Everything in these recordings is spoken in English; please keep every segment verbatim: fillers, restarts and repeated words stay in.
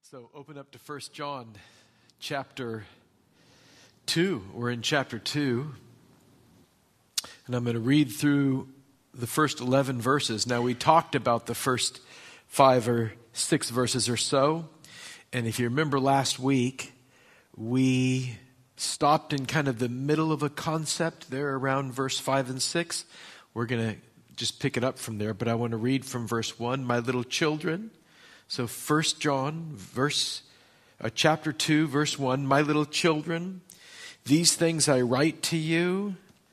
So open up to First John chapter two. We're in chapter two. And I'm going to read through the first eleven verses. Now, we talked about the first five or six verses or so. And if you remember last week, we stopped in kind of the middle of a concept there around verse five and six. We're going to just pick it up from there. But I want to read from verse one. My little children. So First John, verse, uh, chapter two, verse one. My little children, these things I write to you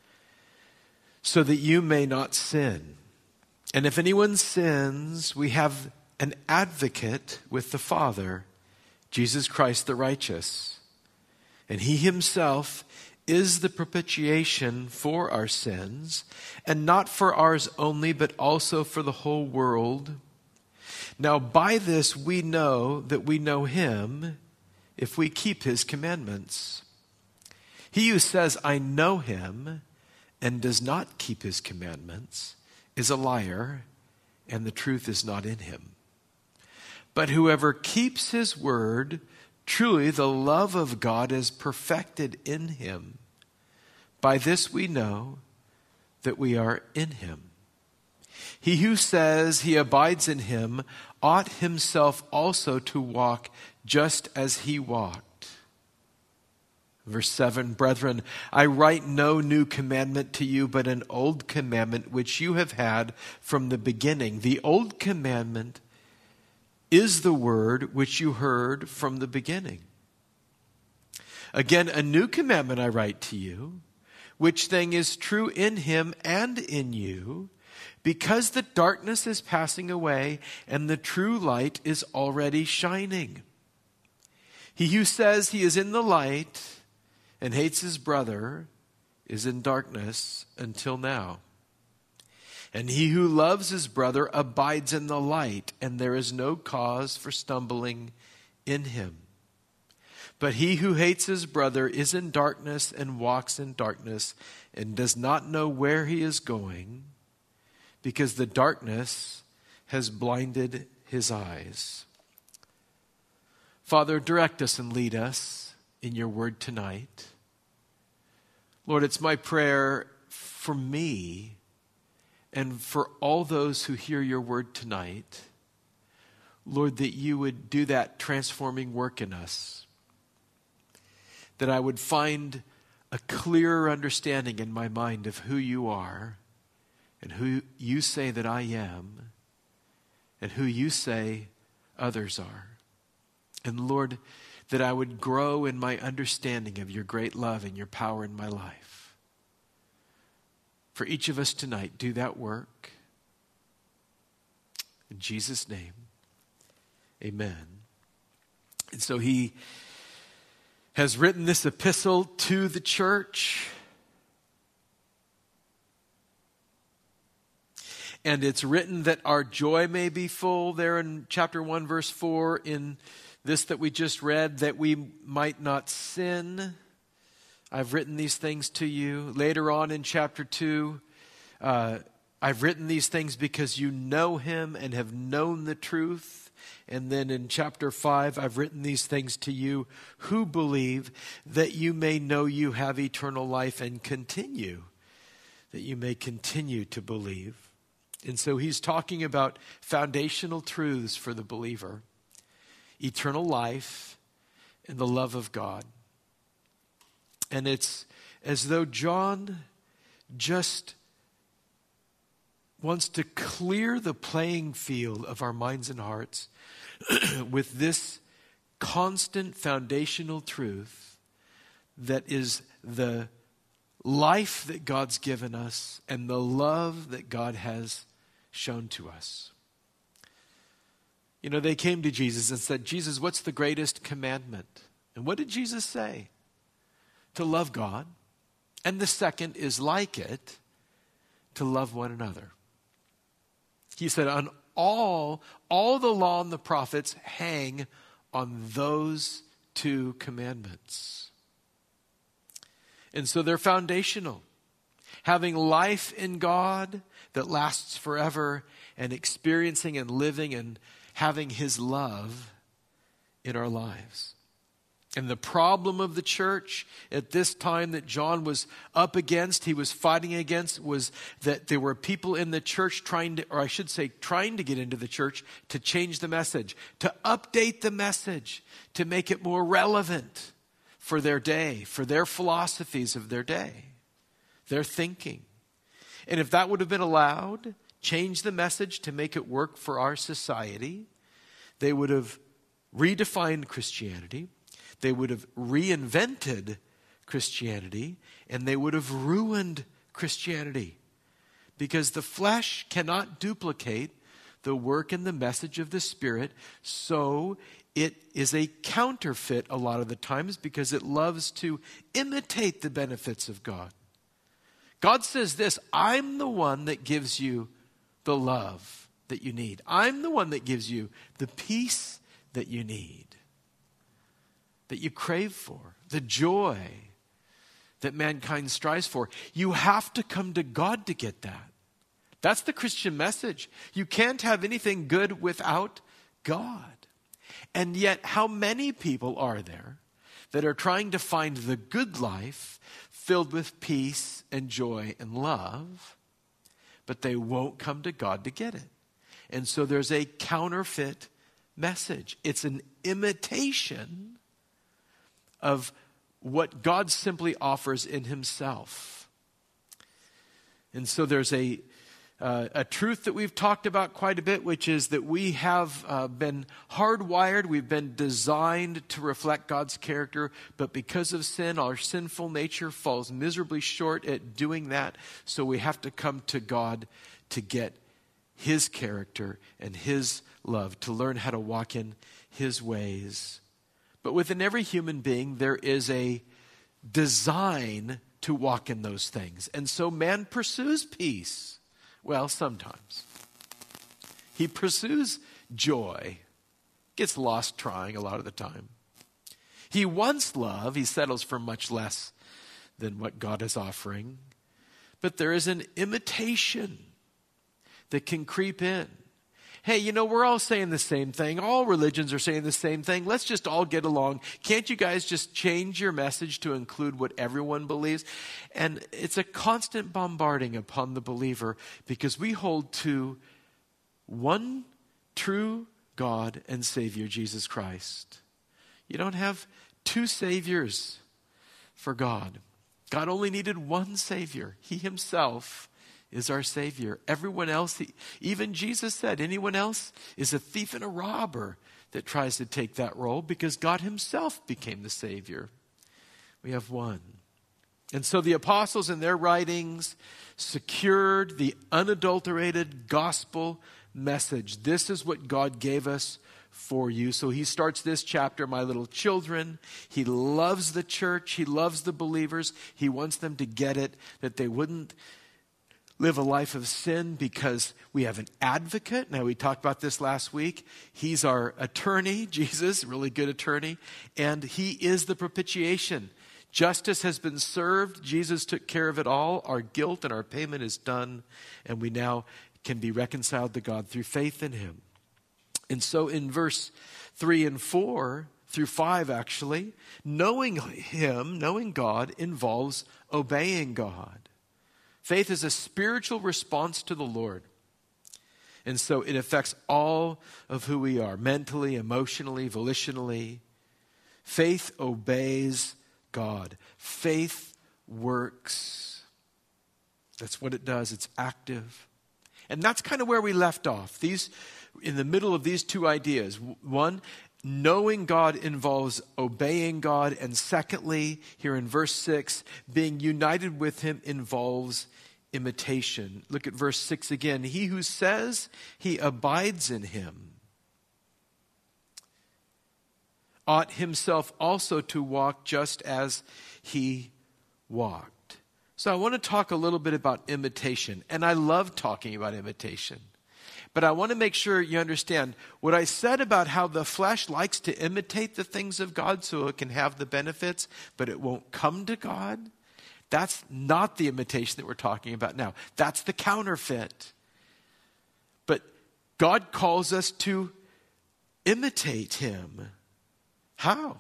so that you may not sin. And if anyone sins, we have an advocate with the Father, Jesus Christ the righteous. And he himself is the propitiation for our sins, and not for ours only, but also for the whole world. Now by this we know that we know him, if we keep his commandments. He who says, I know him, and does not keep his commandments, is a liar, and the truth is not in him. But whoever keeps his word, truly the love of God is perfected in him. By this we know that we are in him. He who says he abides in him ought himself also to walk just as he walked. Verse seven, brethren, I write no new commandment to you, but an old commandment which you have had from the beginning. The old commandment is the word which you heard from the beginning. Again, a new commandment I write to you, which thing is true in him and in you, because the darkness is passing away and the true light is already shining. He who says he is in the light and hates his brother is in darkness until now. And he who loves his brother abides in the light, and there is no cause for stumbling in him. But he who hates his brother is in darkness and walks in darkness and does not know where he is going, because the darkness has blinded his eyes. Father, direct us and lead us in your word tonight. Lord, it's my prayer for me and for all those who hear your word tonight, Lord, that you would do that transforming work in us, that I would find a clearer understanding in my mind of who you are and who you say that I am and who you say others are. And Lord, that I would grow in my understanding of your great love and your power in my life. For each of us tonight, do that work. In Jesus' name, amen. And so he has written this epistle to the church. And it's written that our joy may be full, there in chapter one, verse four, in this that we just read, that we might not sin. I've written these things to you. Later on in chapter two, uh, I've written these things because you know him and have known the truth. And then in chapter five, I've written these things to you who believe, that you may know you have eternal life and continue, that you may continue to believe. And so he's talking about foundational truths for the believer. Eternal life and the love of God. And it's as though John just wants to clear the playing field of our minds and hearts with this constant foundational truth that is the life that God's given us and the love that God has shown to us. You know, they came to Jesus and said, Jesus, what's the greatest commandment? And what did Jesus say? To love God. And the second is like it, to love one another. He said, on all, all the law and the prophets hang on those two commandments. And so they're foundational. Having life in God that lasts forever and experiencing and living and having his love in our lives. And the problem of the church at this time that John was up against, he was fighting against, was that there were people in the church trying to, or I should say, trying to get into the church to change the message, to update the message, to make it more relevant for their day, for their philosophies of their day, their thinking. And if that would have been allowed, change the message to make it work for our society, they would have redefined Christianity. They would have reinvented Christianity, and they would have ruined Christianity, because the flesh cannot duplicate the work and the message of the Spirit, so it is a counterfeit a lot of the times because it loves to imitate the benefits of God. God says this, I'm the one that gives you the love that you need. I'm the one that gives you the peace that you need, that you crave for, the joy that mankind strives for. You have to come to God to get that. That's the Christian message. You can't have anything good without God. And yet, how many people are there that are trying to find the good life filled with peace and joy and love, but they won't come to God to get it? And so there's a counterfeit message. It's an imitation of what God simply offers in himself. And so there's a uh, a truth that we've talked about quite a bit, which is that we have uh, been hardwired, we've been designed to reflect God's character, but because of sin, our sinful nature falls miserably short at doing that, so we have to come to God to get his character and his love, to learn how to walk in his ways. But within every human being, there is a design to walk in those things. And so man pursues peace. Well, sometimes. He pursues joy. Gets lost trying a lot of the time. He wants love. He settles for much less than what God is offering. But there is an imitation that can creep in. Hey, you know, we're all saying the same thing. All religions are saying the same thing. Let's just all get along. Can't you guys just change your message to include what everyone believes? And it's a constant bombarding upon the believer because we hold to one true God and Savior, Jesus Christ. You don't have two saviors for God. God only needed one Savior. He himself is our Savior. Everyone else, even Jesus said, anyone else is a thief and a robber that tries to take that role because God himself became the Savior. We have one. And so the apostles in their writings secured the unadulterated gospel message. This is what God gave us for you. So he starts this chapter, my little children. He loves the church. He loves the believers. He wants them to get it, that they wouldn't live a life of sin because we have an advocate. Now, we talked about this last week. He's our attorney, Jesus, really good attorney, and he is the propitiation. Justice has been served. Jesus took care of it all. Our guilt and our payment is done, and we now can be reconciled to God through faith in him. And so in verse three and four, through five actually, knowing him, knowing God, involves obeying God. Faith is a spiritual response to the Lord. And so it affects all of who we are, mentally, emotionally, volitionally. Faith obeys God. Faith works. That's what it does. It's active. And that's kind of where we left off. These, in the middle of these two ideas. One, knowing God involves obeying God. And secondly, here in verse six, being united with him involves imitation. Look at verse six again. He who says he abides in him ought himself also to walk just as he walked. So I want to talk a little bit about imitation. And I love talking about imitation. But I want to make sure you understand what I said about how the flesh likes to imitate the things of God so it can have the benefits, but it won't come to God. That's not the imitation that we're talking about now. That's the counterfeit. But God calls us to imitate him. How?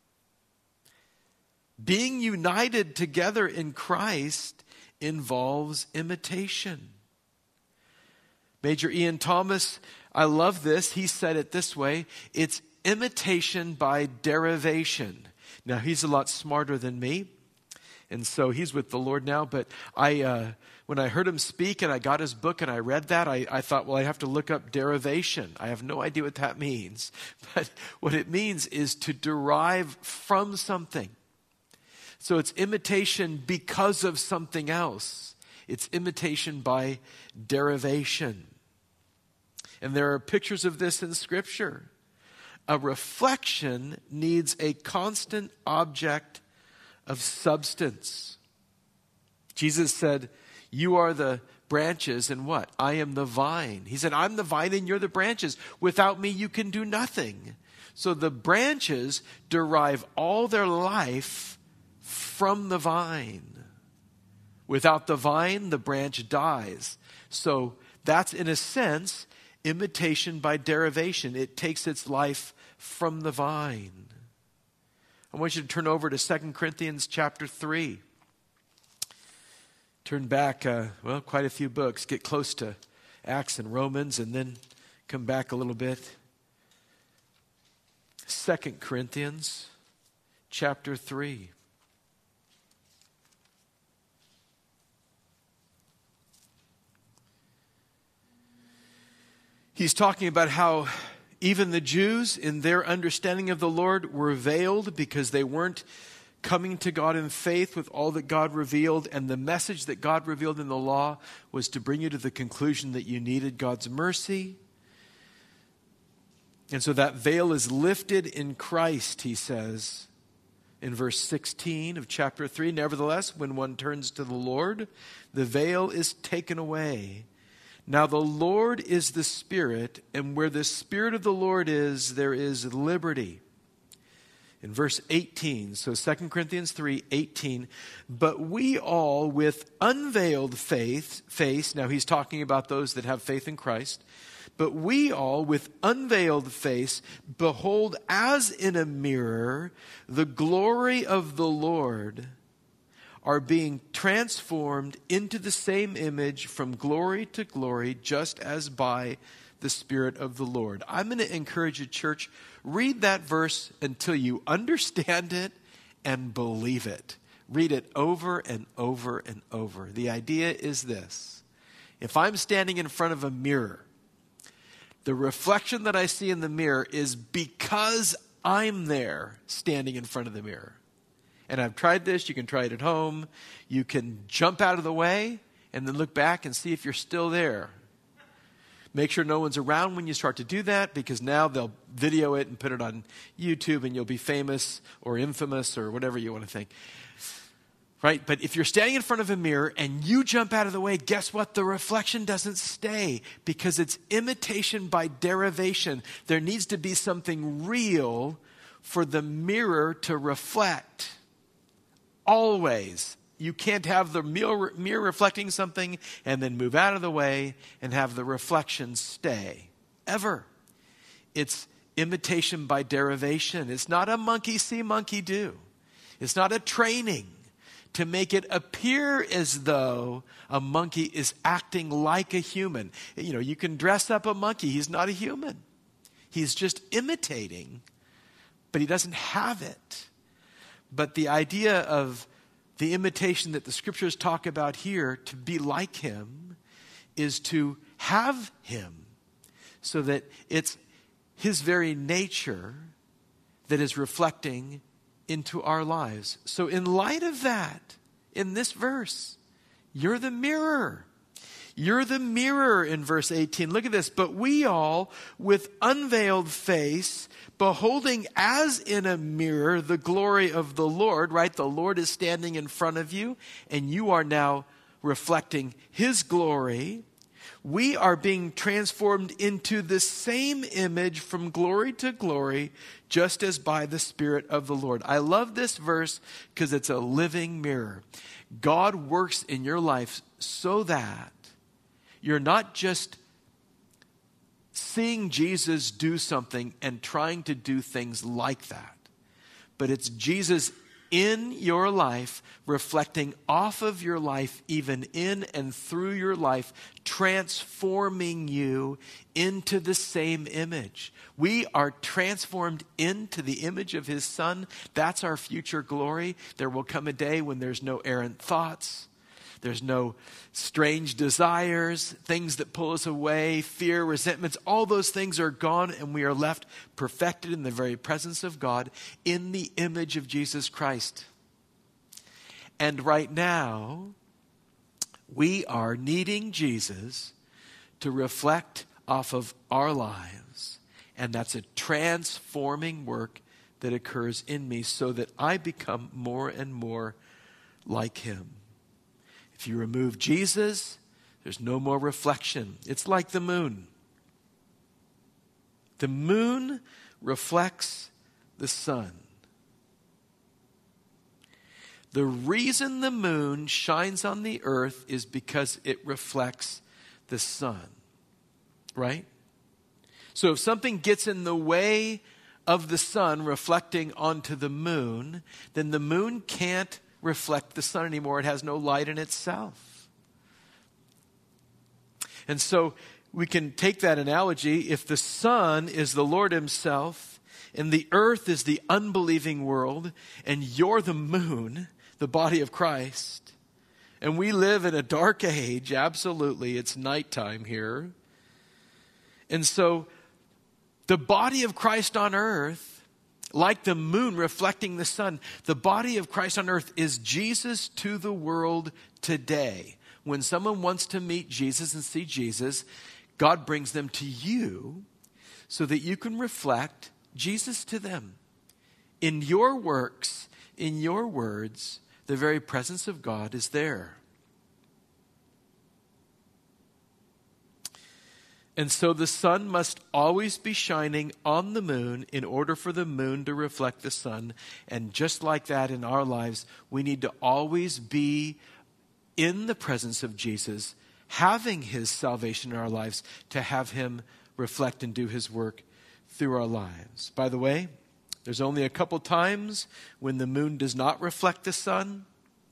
Being united together in Christ involves imitation. Major Ian Thomas, I love this. He said it this way: it's imitation by derivation. Now, he's a lot smarter than me, and so he's with the Lord now, but I, uh, when I heard him speak and I got his book and I read that, I, I thought, well, I have to look up derivation. I have no idea what that means, but what it means is to derive from something. So it's imitation because of something else. It's imitation by derivation. And there are pictures of this in Scripture. A reflection needs a constant object of substance. Jesus said, you are the branches and what? I am the vine. He said, I'm the vine and you're the branches. Without me, you can do nothing. So the branches derive all their life from the vine. Without the vine, the branch dies. So that's, in a sense, imitation by derivation. It takes its life from the vine. I want you to turn over to Second Corinthians chapter three. Turn back, uh, well, quite a few books. Get close to Acts and Romans and then come back a little bit. Second Corinthians chapter three. He's talking about how even the Jews, in their understanding of the Lord, were veiled because they weren't coming to God in faith with all that God revealed. And the message that God revealed in the law was to bring you to the conclusion that you needed God's mercy. And so that veil is lifted in Christ, he says in verse sixteen of chapter three. Nevertheless, when one turns to the Lord, the veil is taken away. Now the Lord is the Spirit, and where the Spirit of the Lord is, there is liberty. In verse eighteen, so Second Corinthians three eighteen, but we all with unveiled faith, face, now he's talking about those that have faith in Christ, but we all with unveiled face behold as in a mirror the glory of the Lord, are being transformed into the same image from glory to glory, just as by the Spirit of the Lord. I'm going to encourage you, church, read that verse until you understand it and believe it. Read it over and over and over. The idea is this: if I'm standing in front of a mirror, the reflection that I see in the mirror is because I'm there standing in front of the mirror. And I've tried this. You can try it at home. You can jump out of the way and then look back and see if you're still there. Make sure no one's around when you start to do that, because now they'll video it and put it on YouTube and you'll be famous or infamous or whatever you want to think. Right? But if you're standing in front of a mirror and you jump out of the way, guess what? The reflection doesn't stay, because it's imitation by derivation. There needs to be something real for the mirror to reflect. Always. You can't have the mirror, mirror reflecting something and then move out of the way and have the reflection stay. Ever. It's imitation by derivation. It's not a monkey see, monkey do. It's not a training to make it appear as though a monkey is acting like a human. You know, you can dress up a monkey. He's not a human. He's just imitating, but he doesn't have it. But the idea of the imitation that the Scriptures talk about here, to be like him, is to have him, so that it's his very nature that is reflecting into our lives. So in light of that, in this verse, you're the mirror. You're the mirror in verse eighteen. Look at this. But we all, with unveiled face, beholding as in a mirror the glory of the Lord, right? The Lord is standing in front of you, and you are now reflecting his glory. We are being transformed into the same image from glory to glory, just as by the Spirit of the Lord. I love this verse because it's a living mirror. God works in your life so that you're not just seeing Jesus do something and trying to do things like that. but it's Jesus in your life, reflecting off of your life, even in and through your life, transforming you into the same image. We are transformed into the image of his Son. That's our future glory. There will come a day when there's no errant thoughts. There's no strange desires, things that pull us away, fear, resentments. All those things are gone, and we are left perfected in the very presence of God in the image of Jesus Christ. And right now, we are needing Jesus to reflect off of our lives. And that's a transforming work that occurs in me so that I become more and more like him. If you remove Jesus, there's no more reflection. It's like the moon. The moon reflects the sun. The reason the moon shines on the earth is because it reflects the sun, right? So if something gets in the way of the sun reflecting onto the moon, then the moon can't reflect the sun anymore. It has no light in itself. And so we can take that analogy. If the sun is the Lord himself and the earth is the unbelieving world and you're the moon, the body of Christ, and we live in a dark age, absolutely, it's nighttime here. And so the body of Christ on earth, like the moon reflecting the sun, the body of Christ on earth is Jesus to the world today. When someone wants to meet Jesus and see Jesus, God brings them to you so that you can reflect Jesus to them. In your works, in your words, the very presence of God is there. And so the sun must always be shining on the moon in order for the moon to reflect the sun. And just like that in our lives, we need to always be in the presence of Jesus, having his salvation in our lives, to have him reflect and do his work through our lives. By the way, there's only a couple times when the moon does not reflect the sun.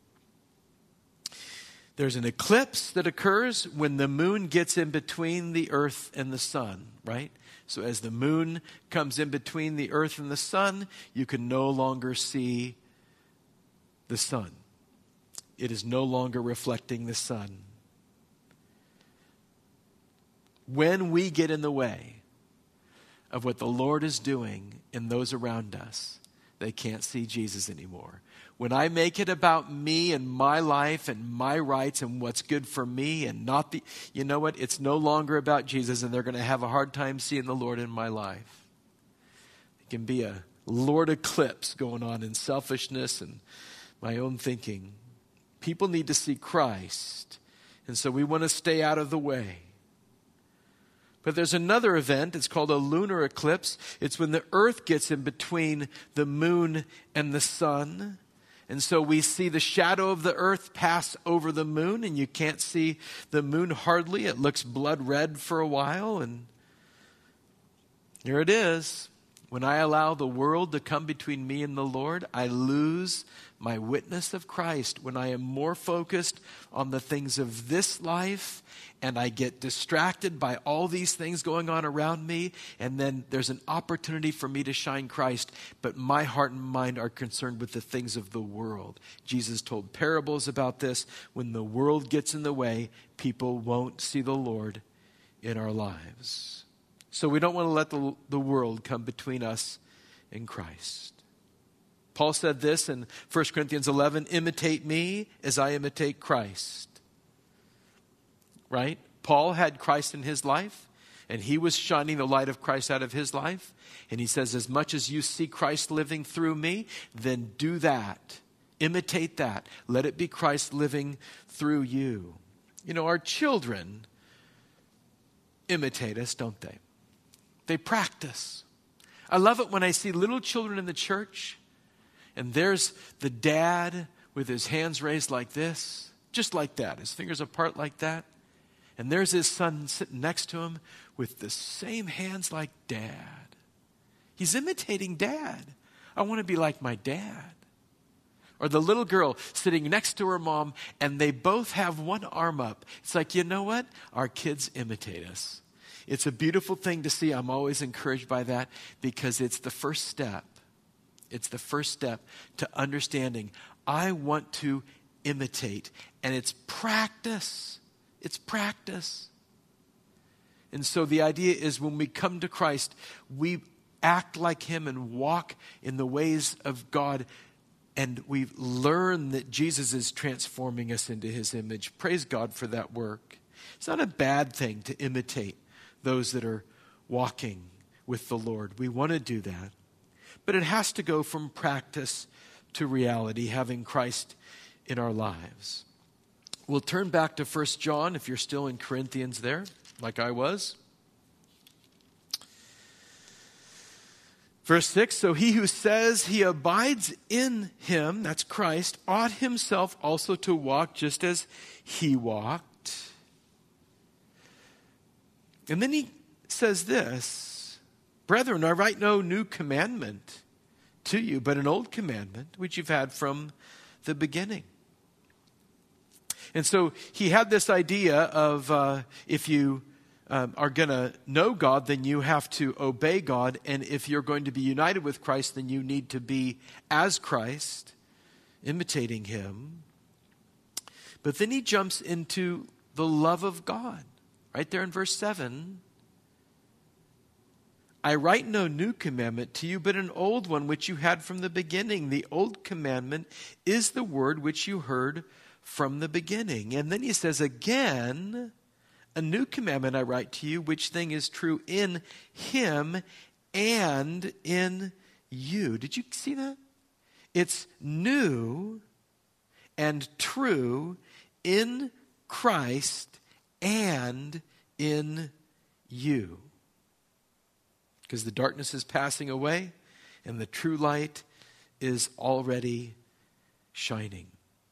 There's an eclipse that occurs when the moon gets in between the earth and the sun, right? So as the moon comes in between the earth and the sun, you can no longer see the sun. It is no longer reflecting the sun. When we get in the way of what the Lord is doing in those around us, they can't see Jesus anymore. When I make it about me and my life and my rights and what's good for me and not the, you know what? It's no longer about Jesus, and they're going to have a hard time seeing the Lord in my life. It can be a Lord eclipse going on in selfishness and my own thinking. People need to see Christ, and so we want to stay out of the way. But there's another event. It's called a lunar eclipse. It's when the earth gets in between the moon and the sun. And so we see the shadow of the earth pass over the moon, and you can't see the moon hardly. It looks blood red for a while, and here it is. When I allow the world to come between me and the Lord, I lose my witness of Christ. When I am more focused on the things of this life and I get distracted by all these things going on around me, and then there's an opportunity for me to shine Christ, but my heart and mind are concerned with the things of the world. Jesus told parables about this. When the world gets in the way, people won't see the Lord in our lives. So we don't want to let the, the world come between us and Christ. Paul said this in First Corinthians eleven, imitate me as I imitate Christ. Right? Paul had Christ in his life, and he was shining the light of Christ out of his life. And he says, as much as you see Christ living through me, then do that. Imitate that. Let it be Christ living through you. You know, our children imitate us, don't they? They practice. I love it when I see little children in the church, and there's the dad with his hands raised like this, just like that, his fingers apart like that. And there's his son sitting next to him with the same hands like dad. He's imitating dad. I want to be like my dad. Or the little girl sitting next to her mom, and they both have one arm up. It's like, you know what? Our kids imitate us. It's a beautiful thing to see. I'm always encouraged by that because it's the first step. It's the first step to understanding I want to imitate. And it's practice. It's practice. And so the idea is when we come to Christ, we act like him and walk in the ways of God. And we learn that Jesus is transforming us into his image. Praise God for that work. It's not a bad thing to imitate those that are walking with the Lord. We want to do that. But it has to go from practice to reality, having Christ in our lives. We'll turn back to First John if you're still in Corinthians there, like I was. Verse six, so he who says he abides in him, that's Christ, ought himself also to walk just as he walked. And then he says this, brethren, I write no new commandment to you, but an old commandment which you've had from the beginning. And so he had this idea of uh, if you um, are going to know God, then you have to obey God. And if you're going to be united with Christ, then you need to be as Christ, imitating him. But then he jumps into the love of God. Right there in verse seven. I write no new commandment to you, but an old one which you had from the beginning. The old commandment is the word which you heard from the beginning. And then he says again, a new commandment I write to you, which thing is true in him and in you. Did you see that? It's new and true in Christ and in you. Because the darkness is passing away and the true light is already shining.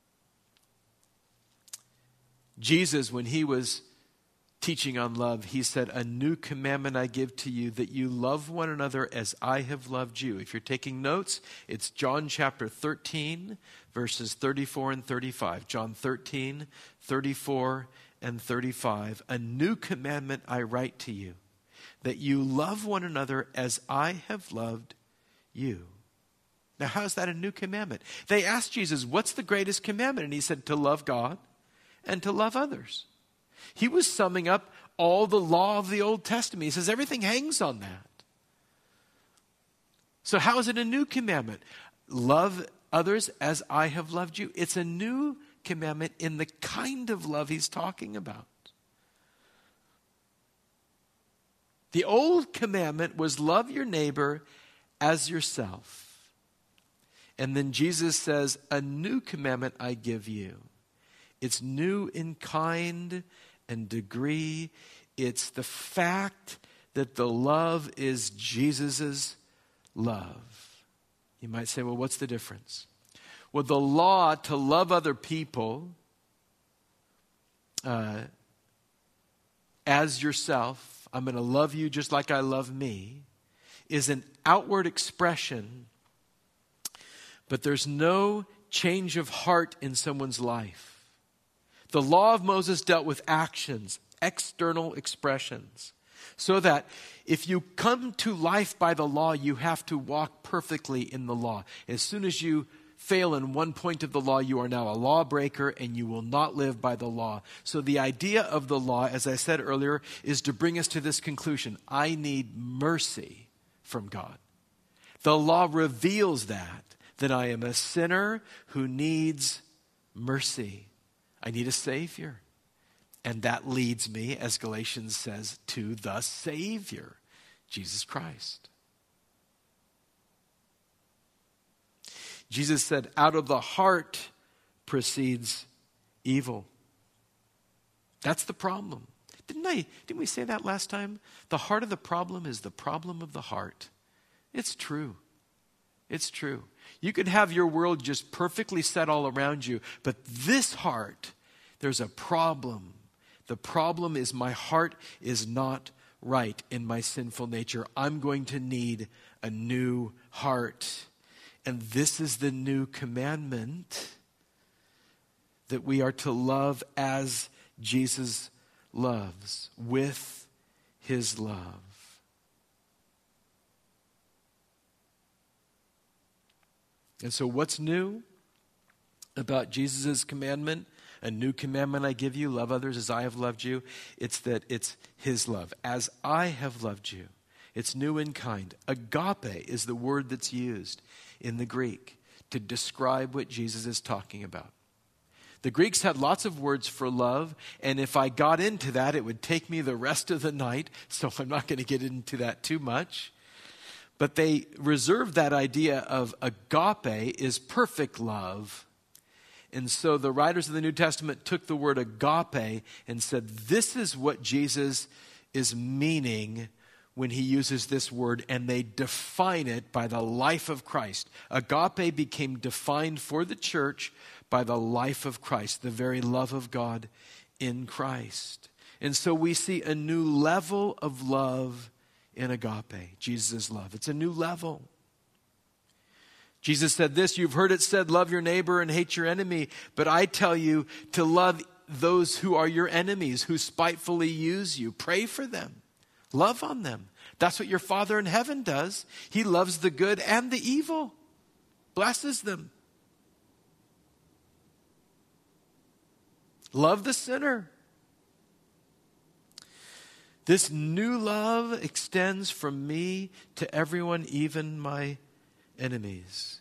Jesus, when he was teaching on love, he said, a new commandment I give to you, that you love one another as I have loved you. If you're taking notes, it's John chapter thirteen, verses thirty-four and thirty-five. John thirteen, thirty-four and thirty-five. A new commandment I write to you, that you love one another as I have loved you. Now, how is that a new commandment? They asked Jesus, what's the greatest commandment? And he said, to love God and to love others. He was summing up all the law of the Old Testament. He says everything hangs on that. So how is it a new commandment? Love others as I have loved you. It's a new commandment in the kind of love he's talking about. The old commandment was love your neighbor as yourself. And then Jesus says, a new commandment I give you. It's new in kind and degree. It's the fact that the love is Jesus's love. You might say, well, what's the difference? Well, the law to love other people uh, as yourself, I'm going to love you just like I love me, is an outward expression, but there's no change of heart in someone's life. The law of Moses dealt with actions, external expressions, so that if you come to life by the law, you have to walk perfectly in the law. As soon as you fail in one point of the law, you are now a lawbreaker and you will not live by the law. So the idea of the law, as I said earlier, is to bring us to this conclusion. I need mercy from God. The law reveals that, that I am a sinner who needs mercy. I need a Savior. And that leads me, as Galatians says, to the Savior, Jesus Christ. Jesus said, out of the heart proceeds evil. That's the problem. Didn't I? Didn't we say that last time? The heart of the problem is the problem of the heart. It's true. It's true. You could have your world just perfectly set all around you, but this heart, there's a problem. The problem is my heart is not right in my sinful nature. I'm going to need a new heart. And this is the new commandment, that we are to love as Jesus loves, with his love. And so what's new about Jesus' commandment? A new commandment I give you, love others as I have loved you. It's that it's his love, as I have loved you. It's new in kind. Agape is the word that's used in the Greek to describe what Jesus is talking about. The Greeks had lots of words for love, and if I got into that, it would take me the rest of the night, so I'm not going to get into that too much. But they reserved that idea of agape is perfect love. And so the writers of the New Testament took the word agape and said, this is what Jesus is meaning when he uses this word, and they define it by the life of Christ. Agape became defined for the church by the life of Christ, the very love of God in Christ. And so we see a new level of love in agape, Jesus' love. It's a new level. Jesus said this, you've heard it said, love your neighbor and hate your enemy. But I tell you to love those who are your enemies, who spitefully use you. Pray for them. Love on them. That's what your Father in heaven does. He loves the good and the evil. Blesses them. Love the sinner. This new love extends from me to everyone, even my enemies.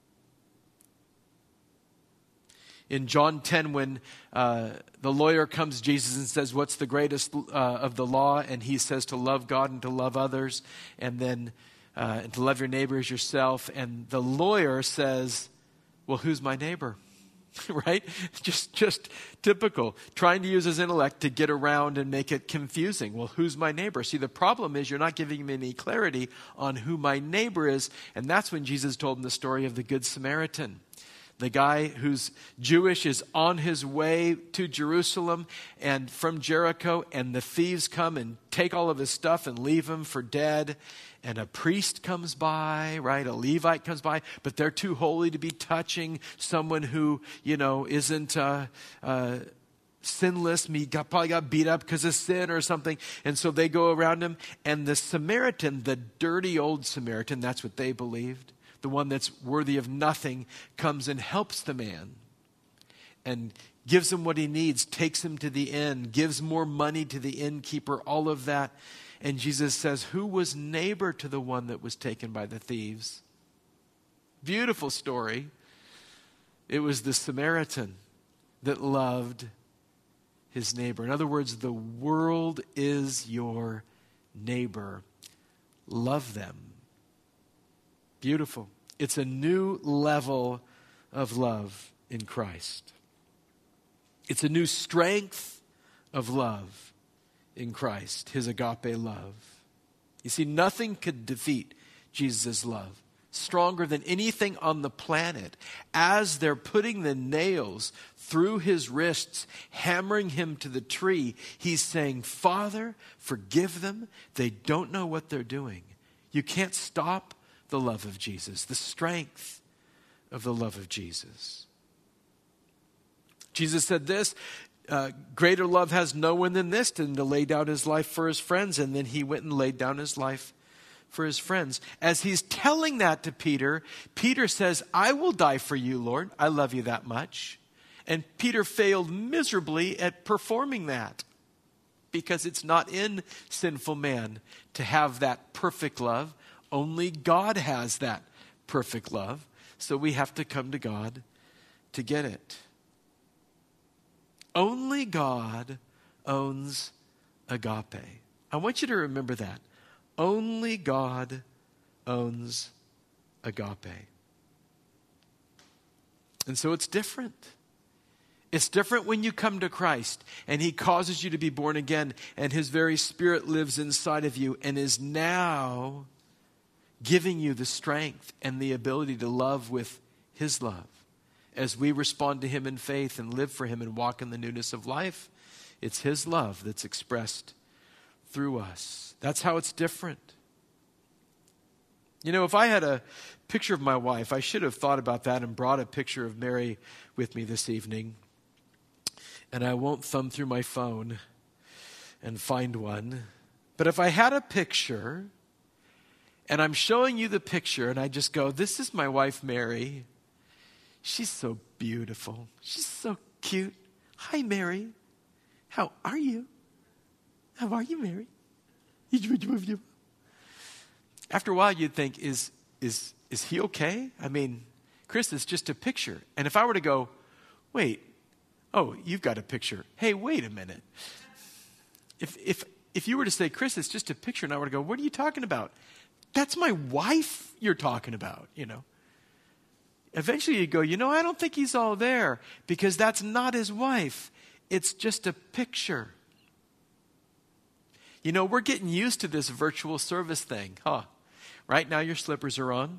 In John ten, when uh, the lawyer comes to Jesus and says, what's the greatest uh, of the law? And he says to love God and to love others, and then uh, and to love your neighbor as yourself. And the lawyer says, well, who's my neighbor? Right? Just just typical. Trying to use his intellect to get around and make it confusing. Well, who's my neighbor? See, the problem is you're not giving me any clarity on who my neighbor is. And that's when Jesus told him the story of the Good Samaritan. The guy who's Jewish is on his way to Jerusalem and from Jericho, and the thieves come and take all of his stuff and leave him for dead. And a priest comes by, right? A Levite comes by, but they're too holy to be touching someone who, you know, isn't uh, uh, sinless. He got, probably got beat up because of sin or something. And so they go around him. And the Samaritan, the dirty old Samaritan, that's what they believed, the one that's worthy of nothing, comes and helps the man and gives him what he needs, takes him to the inn, gives more money to the innkeeper, all of that. And Jesus says, who was neighbor to the one that was taken by the thieves? Beautiful story. It was the Samaritan that loved his neighbor. In other words, the world is your neighbor. Love them. Beautiful. It's a new level of love in Christ. It's a new strength of love in Christ, his agape love. You see, nothing could defeat Jesus' love. Stronger than anything on the planet. As they're putting the nails through his wrists, hammering him to the tree, he's saying, Father, forgive them. They don't know what they're doing. You can't stop the love of Jesus, the strength of the love of Jesus. Jesus said this, Uh, greater love has no one than this, than to lay down his life for his friends. And then he went and laid down his life for his friends. As he's telling that to Peter, Peter says, I will die for you, Lord. I love you that much. And Peter failed miserably at performing that, because it's not in sinful man to have that perfect love. Only God has that perfect love. So we have to come to God to get it. Only God owns agape. I want you to remember that. Only God owns agape. And so it's different. It's different when you come to Christ and he causes you to be born again, and his very Spirit lives inside of you and is now giving you the strength and the ability to love with his love. As we respond to him in faith and live for him and walk in the newness of life, it's his love that's expressed through us. That's how it's different. You know, if I had a picture of my wife. I should have thought about that and brought a picture of Mary with me this evening. And I won't thumb through my phone and find one. But if I had a picture, and I'm showing you the picture, and I just go, this is my wife, Mary. She's so beautiful. She's so cute. Hi, Mary. How are you? How are you, Mary? After a while, you'd think, is, is, is he okay? I mean, Chris, it's just a picture. And if I were to go, wait, oh, you've got a picture. Hey, wait a minute. If, if, if you were to say, Chris, it's just a picture, and I were to go, what are you talking about? That's my wife you're talking about, you know. Eventually you go, you know, I don't think he's all there because that's not his wife. It's just a picture. You know, we're getting used to this virtual service thing, huh? Right now your slippers are on.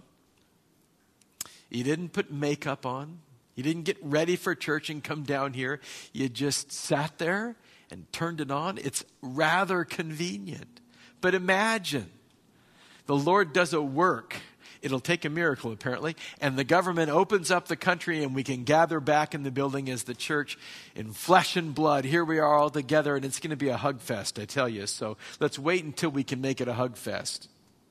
You didn't put makeup on. You didn't get ready for church and come down here. You just sat there and turned it on. It's rather convenient. But imagine the Lord does a work. It'll take a miracle, apparently. And the government opens up the country and we can gather back in the building as the church in flesh and blood. Here we are all together, and it's going to be a hug fest, I tell you. So let's wait until we can make it a hug fest.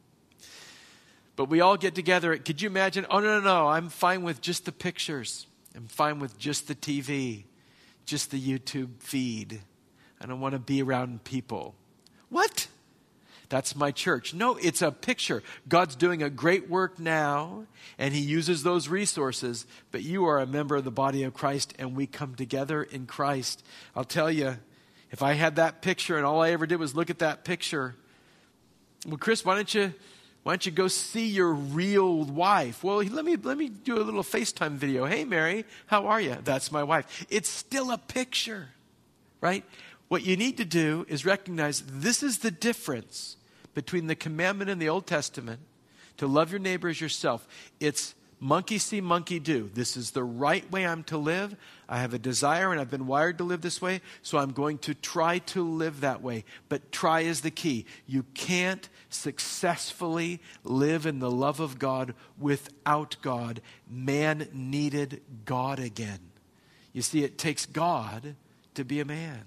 But we all get together. Could you imagine? Oh, no, no, no. I'm fine with just the pictures. I'm fine with just the T V, just the YouTube feed. I don't want to be around people. What? That's my church. No, it's a picture. God's doing a great work now, and he uses those resources, but you are a member of the body of Christ, and we come together in Christ. I'll tell you, if I had that picture and all I ever did was look at that picture, well, Chris, why don't you, why don't you go see your real wife? Well, let me, let me do a little FaceTime video. Hey, Mary, how are you? That's my wife. It's still a picture, right? What you need to do is recognize this is the difference between the commandment in the Old Testament to love your neighbor as yourself. It's monkey see, monkey do. This is the right way I'm to live. I have a desire and I've been wired to live this way, so I'm going to try to live that way. But try is the key. You can't successfully live in the love of God without God. Man needed God again. You see, it takes God to be a man.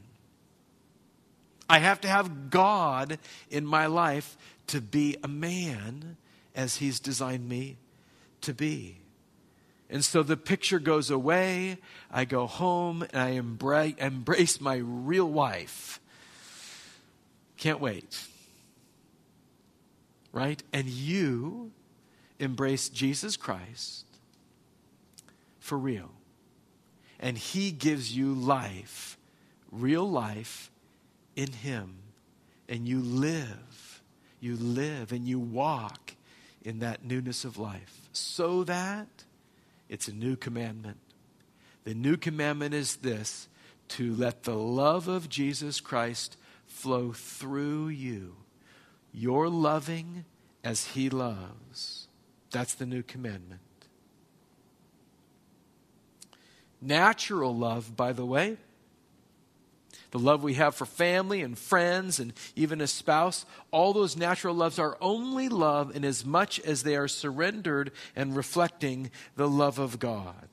I have to have God in my life to be a man as he's designed me to be. And so the picture goes away. I go home and I embrace, embrace my real wife. Can't wait. Right? And you embrace Jesus Christ for real. And he gives you life, real life, in him, and you live, you live and you walk in that newness of life, so that it's a new commandment. The new commandment is this: to let the love of Jesus Christ flow through you. You're loving as he loves. That's the new commandment. Natural love, by the way, the love we have for family and friends and even a spouse, all those natural loves are only love in as much as they are surrendered and reflecting the love of God.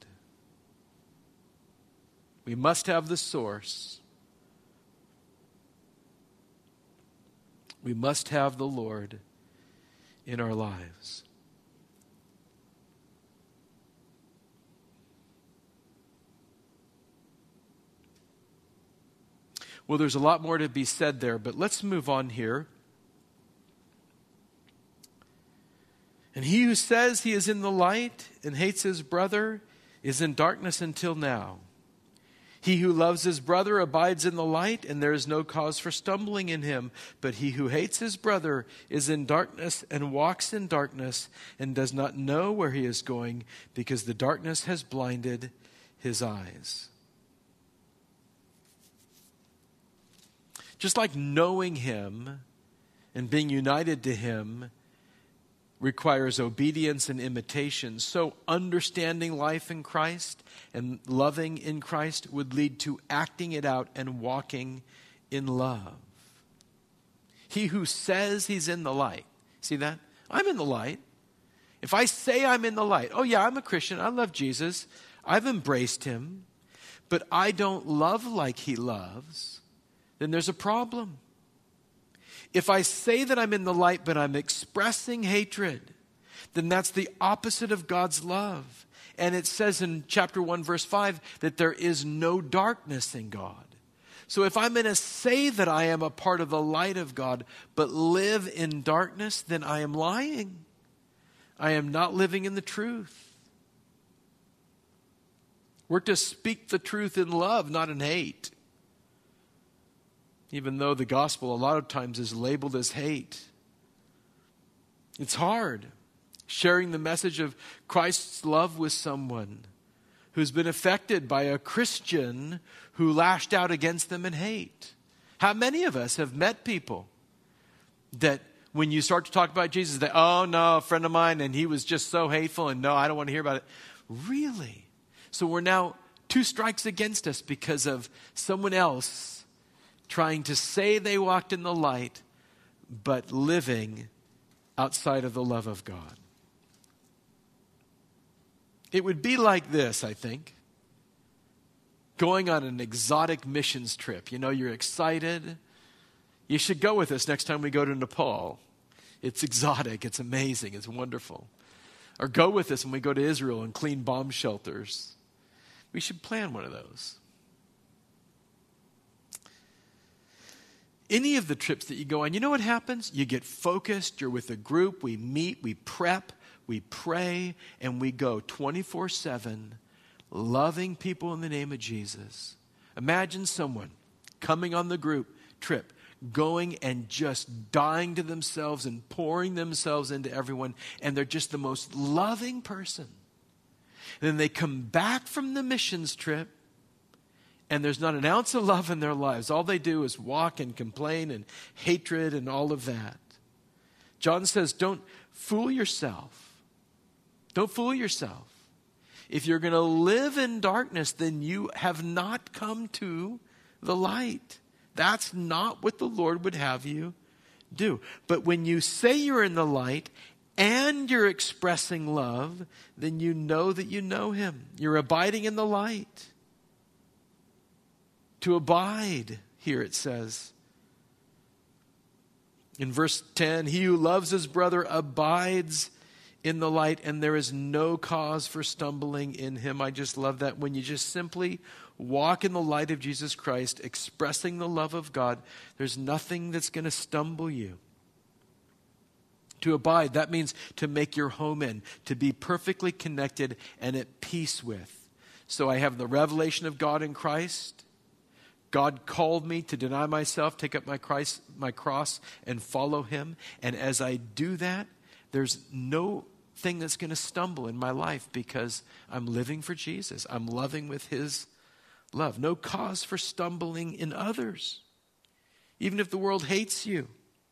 We must have the source. We must have the Lord in our lives. Well, there's a lot more to be said there, but let's move on here. And he who says he is in the light and hates his brother is in darkness until now. He who loves his brother abides in the light, and there is no cause for stumbling in him. But he who hates his brother is in darkness and walks in darkness and does not know where he is going, because the darkness has blinded his eyes. Just like knowing him and being united to him requires obedience and imitation, so understanding life in Christ and loving in Christ would lead to acting it out and walking in love. He who says he's in the light, see that? I'm in the light. If I say I'm in the light, oh yeah, I'm a Christian, I love Jesus, I've embraced him, but I don't love like he loves, then there's a problem. If I say that I'm in the light, but I'm expressing hatred, then that's the opposite of God's love. And it says in chapter one, verse five, that there is no darkness in God. So if I'm going to say that I am a part of the light of God, but live in darkness, then I am lying. I am not living in the truth. We're to speak the truth in love, not in hate. Even though the gospel a lot of times is labeled as hate. It's hard sharing the message of Christ's love with someone who's been affected by a Christian who lashed out against them in hate. How many of us have met people that when you start to talk about Jesus, they, oh no, a friend of mine, and he was just so hateful, and no, I don't want to hear about it. Really? So we're now two strikes against us because of someone else trying to say they walked in the light, but living outside of the love of God. It would be like this, I think. Going on an exotic missions trip. You know, you're excited. You should go with us next time we go to Nepal. It's exotic. It's amazing. It's wonderful. Or go with us when we go to Israel and clean bomb shelters. We should plan one of those. Any of the trips that you go on, you know what happens? You get focused. You're with a group. We meet. We prep. We pray. And we go twenty-four seven loving people in the name of Jesus. Imagine someone coming on the group trip, going and just dying to themselves and pouring themselves into everyone, and they're just the most loving person. And then they come back from the missions trip, and there's not an ounce of love in their lives. All they do is walk and complain and hatred and all of that. John says, don't fool yourself. Don't fool yourself. If you're going to live in darkness, then you have not come to the light. That's not what the Lord would have you do. But when you say you're in the light and you're expressing love, then you know that you know him. You're abiding in the light. To abide, here it says. In verse ten, he who loves his brother abides in the light, and there is no cause for stumbling in him. I just love that. When you just simply walk in the light of Jesus Christ, expressing the love of God, there's nothing that's going to stumble you. To abide, that means to make your home in, to be perfectly connected and at peace with. So I have the revelation of God in Christ. God called me to deny myself, take up my Christ, my cross, and follow him. And as I do that, there's no thing that's going to stumble in my life because I'm living for Jesus. I'm loving with his love. No cause for stumbling in others, even if the world hates you.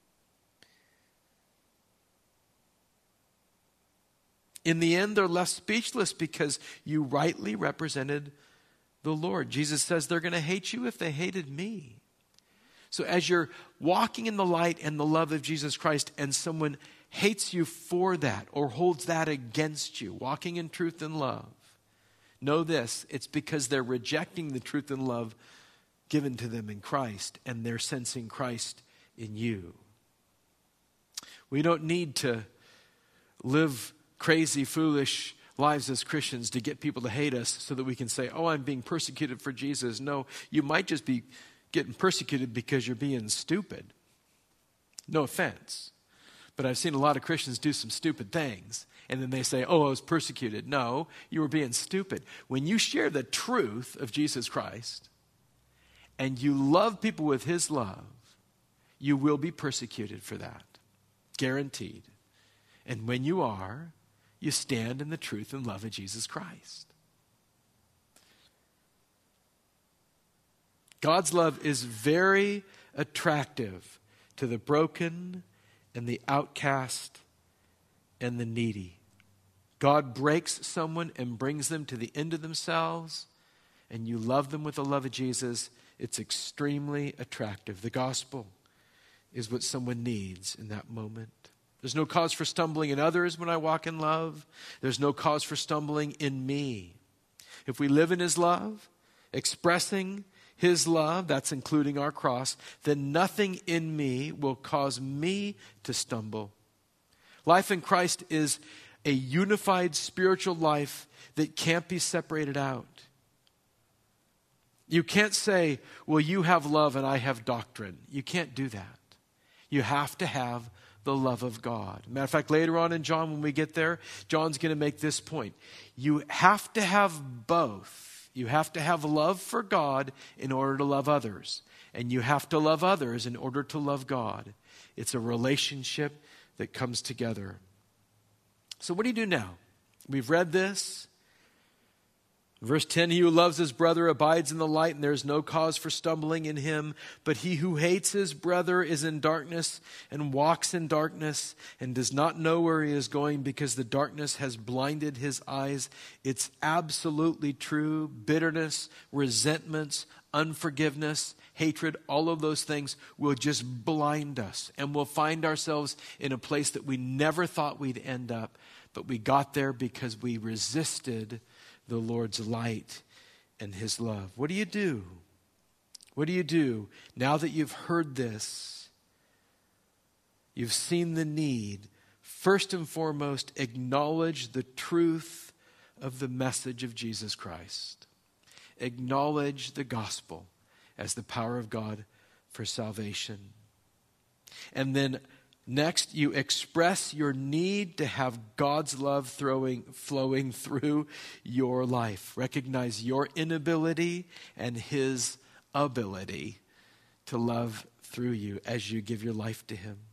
In the end, they're left speechless because you rightly represented the Lord. Jesus says they're going to hate you if they hated me. So as you're walking in the light and the love of Jesus Christ, and someone hates you for that or holds that against you, walking in truth and love, know this, it's because they're rejecting the truth and love given to them in Christ, and they're sensing Christ in you. We don't need to live crazy, foolish lives as Christians to get people to hate us so that we can say, oh, I'm being persecuted for Jesus. No, you might just be getting persecuted because you're being stupid. No offense. But I've seen a lot of Christians do some stupid things, and then they say, oh, I was persecuted. No, you were being stupid. When you share the truth of Jesus Christ and you love people with his love, you will be persecuted for that. Guaranteed. And when you are, you stand in the truth and love of Jesus Christ. God's love is very attractive to the broken and the outcast and the needy. God breaks someone and brings them to the end of themselves, and you love them with the love of Jesus. It's extremely attractive. The gospel is what someone needs in that moment. There's no cause for stumbling in others when I walk in love. There's no cause for stumbling in me. If we live in his love, expressing his love, that's including our cross, then nothing in me will cause me to stumble. Life in Christ is a unified spiritual life that can't be separated out. You can't say, well, you have love and I have doctrine. You can't do that. You have to have the love of God. Matter of fact, later on in John, when we get there, John's going to make this point. You have to have both. You have to have love for God in order to love others. And you have to love others in order to love God. It's a relationship that comes together. So what do you do now? We've read this. Verse ten, he who loves his brother abides in the light, and there is no cause for stumbling in him. But he who hates his brother is in darkness and walks in darkness and does not know where he is going because the darkness has blinded his eyes. It's absolutely true. Bitterness, resentments, unforgiveness, hatred, all of those things will just blind us. And we'll find ourselves in a place that we never thought we'd end up. But we got there because we resisted the Lord's light and his love. What do you do? What do you do now that you've heard this? You've seen the need. First and foremost, acknowledge the truth of the message of Jesus Christ. Acknowledge the gospel as the power of God for salvation. And then next, you express your need to have God's love throwing, flowing through your life. Recognize your inability and his ability to love through you as you give your life to him.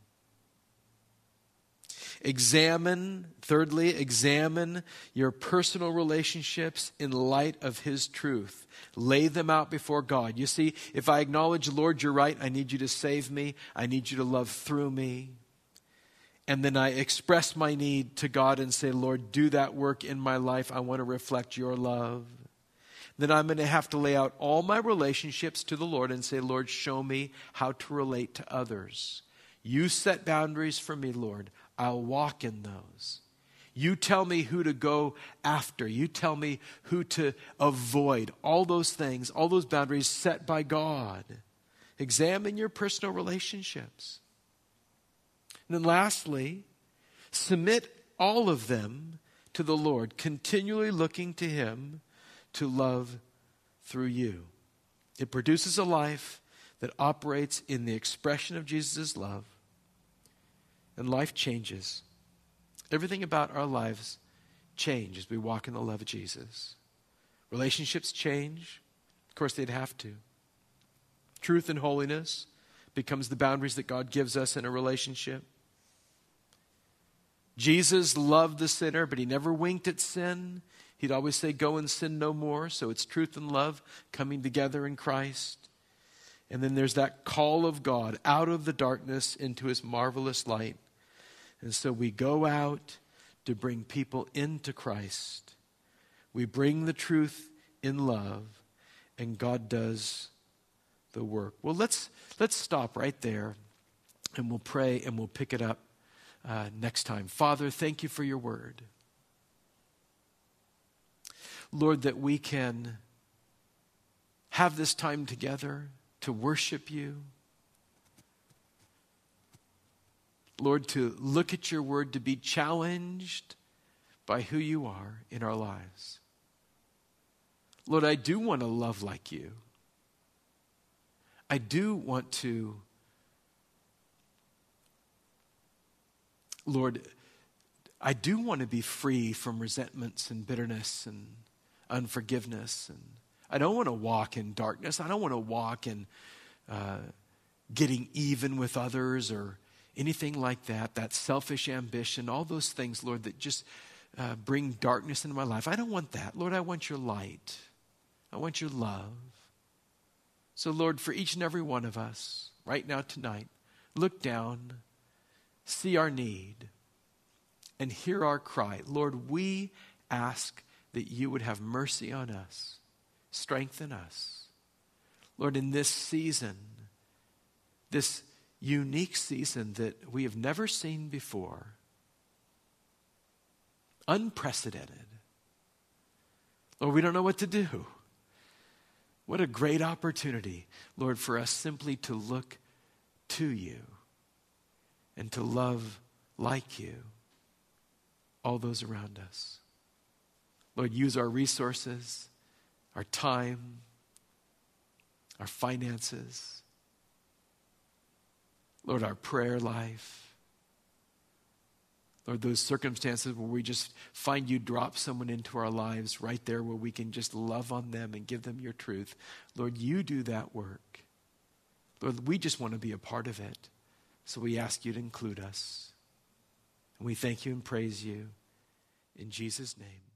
Examine, thirdly, examine your personal relationships in light of his truth. Lay them out before God. You see, if I acknowledge, Lord, you're right, I need you to save me. I need you to love through me. And then I express my need to God and say, Lord, do that work in my life. I want to reflect your love. Then I'm going to have to lay out all my relationships to the Lord and say, Lord, show me how to relate to others. You set boundaries for me, Lord. I'll walk in those. You tell me who to go after. You tell me who to avoid. All those things, all those boundaries set by God. Examine your personal relationships. And then lastly, submit all of them to the Lord, continually looking to him to love through you. It produces a life that operates in the expression of Jesus' love, and life changes. Everything about our lives change as we walk in the love of Jesus. Relationships change. Of course, they'd have to. Truth and holiness becomes the boundaries that God gives us in a relationship. Jesus loved the sinner, but he never winked at sin. He'd always say, go and sin no more. So it's truth and love coming together in Christ. And then there's that call of God out of the darkness into his marvelous light. And so we go out to bring people into Christ. We bring the truth in love, and God does the work. Well, let's let's stop right there, and we'll pray, and we'll pick it up uh, next time. Father, thank you for your word. Lord, that we can have this time together to worship you. Lord, to look at your word, to be challenged by who you are in our lives. Lord, I do want to love like you. I do want to, Lord, I do want to be free from resentments and bitterness and unforgiveness. And I don't want to walk in darkness. I don't want to walk in uh, getting even with others or anything like that, that selfish ambition, all those things, Lord, that just uh, bring darkness into my life. I don't want that. Lord, I want your light. I want your love. So, Lord, for each and every one of us, right now, tonight, look down, see our need, and hear our cry. Lord, we ask that you would have mercy on us, strengthen us. Lord, in this season, this unique season that we have never seen before. Unprecedented. Lord, we don't know what to do. What a great opportunity, Lord, for us simply to look to you and to love like you all those around us. Lord, use our resources, our time, our finances, Lord, our prayer life. Lord, those circumstances where we just find you drop someone into our lives right there where we can just love on them and give them your truth. Lord, you do that work. Lord, we just want to be a part of it. So we ask you to include us. And we thank you and praise you in Jesus' name.